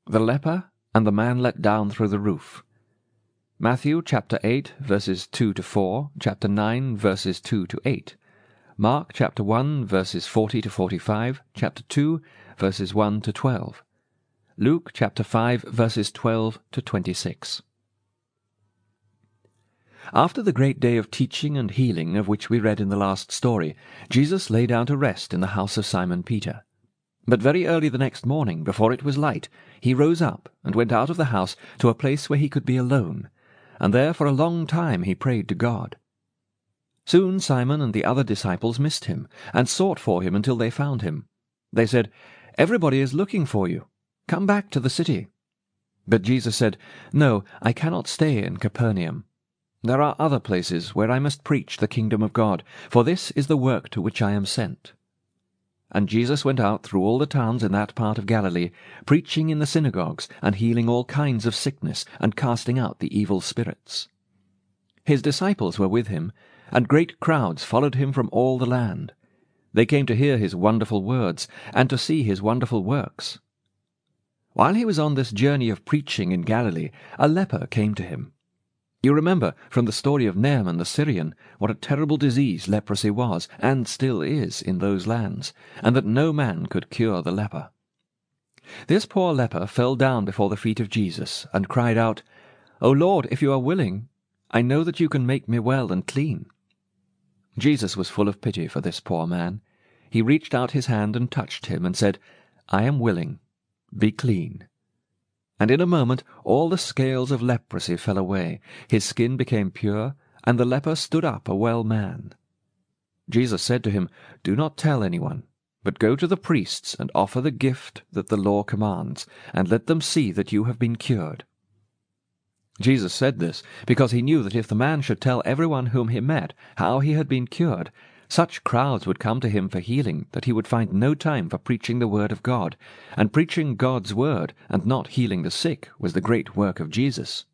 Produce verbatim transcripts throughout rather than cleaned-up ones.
The leper and the man let down through the roof. Matthew chapter eight, verses two to four, chapter nine, verses two to eight. Mark chapter one, verses forty to forty-five, chapter two, verses one to twelve. Luke chapter five, verses twelve to twenty-six. After the great day of teaching and healing of which we read in the last story, Jesus lay down to rest in the house of Simon Peter. But very early the next morning, before it was light, he rose up and went out of the house to a place where he could be alone, and there for a long time he prayed to God. Soon Simon and the other disciples missed him, and sought for him until they found him. They said, "Everybody is looking for you. Come back to the city." But Jesus said, "No, I cannot stay in Capernaum. There are other places where I must preach the kingdom of God, for this is the work to which I am sent." And Jesus went out through all the towns in that part of Galilee, preaching in the synagogues, and healing all kinds of sickness, and casting out the evil spirits. His disciples were with him, and great crowds followed him from all the land. They came to hear his wonderful words, and to see his wonderful works. While he was on this journey of preaching in Galilee, a leper came to him. You remember from the story of Naaman the Syrian what a terrible disease leprosy was, and still is, in those lands, and that no man could cure the leper. This poor leper fell down before the feet of Jesus, and cried out, "O Lord, if you are willing, I know that you can make me well and clean." Jesus was full of pity for this poor man. He reached out his hand and touched him, and said, "I am willing, be clean." And in a moment all the scales of leprosy fell away, his skin became pure, and the leper stood up a well man. Jesus said to him, "Do not tell anyone, but go to the priests and offer the gift that the law commands, and let them see that you have been cured." Jesus said this because he knew that if the man should tell everyone whom he met how he had been cured, such crowds would come to him for healing that he would find no time for preaching the word of God, and preaching God's word and not healing the sick was the great work of Jesus.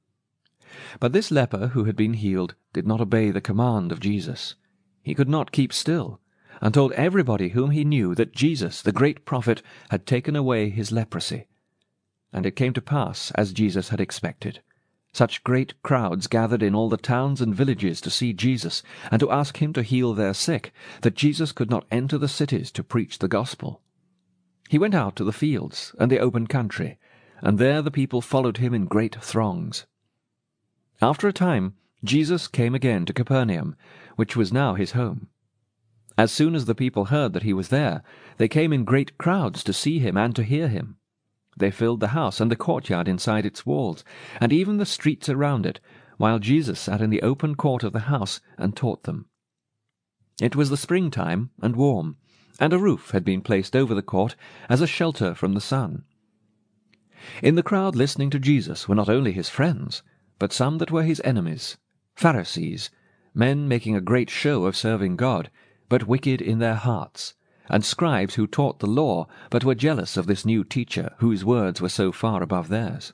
But this leper who had been healed did not obey the command of Jesus. He could not keep still, and told everybody whom he knew that Jesus, the great prophet, had taken away his leprosy. And it came to pass as Jesus had expected. Such great crowds gathered in all the towns and villages to see Jesus, and to ask him to heal their sick, that Jesus could not enter the cities to preach the gospel. He went out to the fields and the open country, and there the people followed him in great throngs. After a time Jesus came again to Capernaum, which was now his home. As soon as the people heard that he was there, they came in great crowds to see him and to hear him. They filled the house and the courtyard inside its walls, and even the streets around it, while Jesus sat in the open court of the house and taught them. It was the springtime and warm, and a roof had been placed over the court as a shelter from the sun. In the crowd listening to Jesus were not only his friends, but some that were his enemies, Pharisees, men making a great show of serving God, but wicked in their hearts, and scribes who taught the law, but were jealous of this new teacher, whose words were so far above theirs.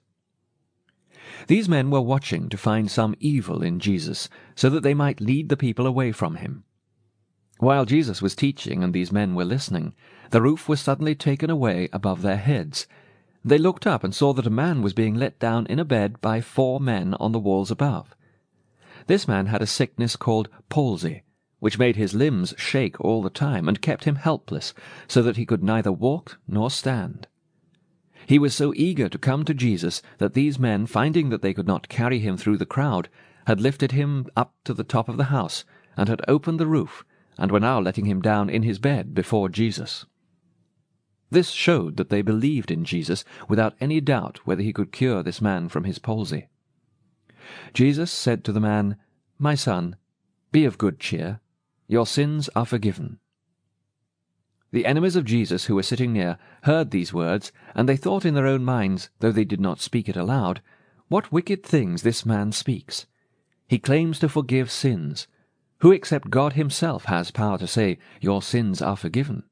These men were watching to find some evil in Jesus, so that they might lead the people away from him. While Jesus was teaching and these men were listening, the roof was suddenly taken away above their heads. They looked up and saw that a man was being let down in a bed by four men on the walls above. This man had a sickness called palsy, which made his limbs shake all the time, and kept him helpless, so that he could neither walk nor stand. He was so eager to come to Jesus that these men, finding that they could not carry him through the crowd, had lifted him up to the top of the house, and had opened the roof, and were now letting him down in his bed before Jesus. This showed that they believed in Jesus without any doubt whether he could cure this man from his palsy. Jesus said to the man, "My son, be of good cheer. Your sins are forgiven." The enemies of Jesus who were sitting near heard these words, and they thought in their own minds, though they did not speak it aloud, "What wicked things this man speaks! He claims to forgive sins. Who except God himself has power to say, 'Your sins are forgiven'?"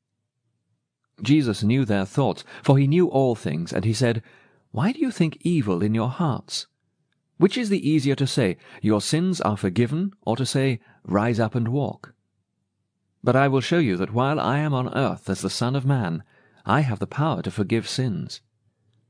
Jesus knew their thoughts, for he knew all things, and he said, "Why do you think evil in your hearts? Which is the easier to say, 'Your sins are forgiven,' or to say, 'Rise up and walk'? But I will show you that while I am on earth as the Son of Man, I have the power to forgive sins."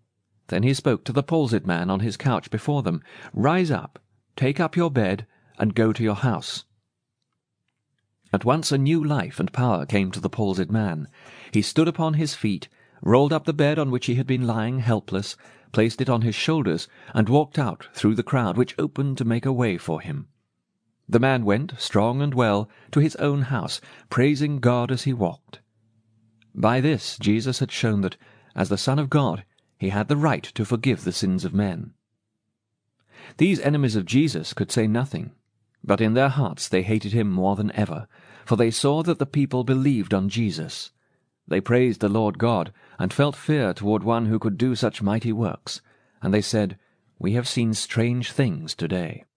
Then he spoke to the palsied man on his couch before them, "Rise up, take up your bed, and go to your house." At once a new life and power came to the palsied man. He stood upon his feet, rolled up the bed on which he had been lying helpless, placed it on his shoulders, and walked out through the crowd, which opened to make a way for him. The man went, strong and well, to his own house, praising God as he walked. By this Jesus had shown that, as the Son of God, he had the right to forgive the sins of men. These enemies of Jesus could say nothing, but in their hearts they hated him more than ever, for they saw that the people believed on Jesus. They praised the Lord God, and felt fear toward one who could do such mighty works, and they said, "We have seen strange things today."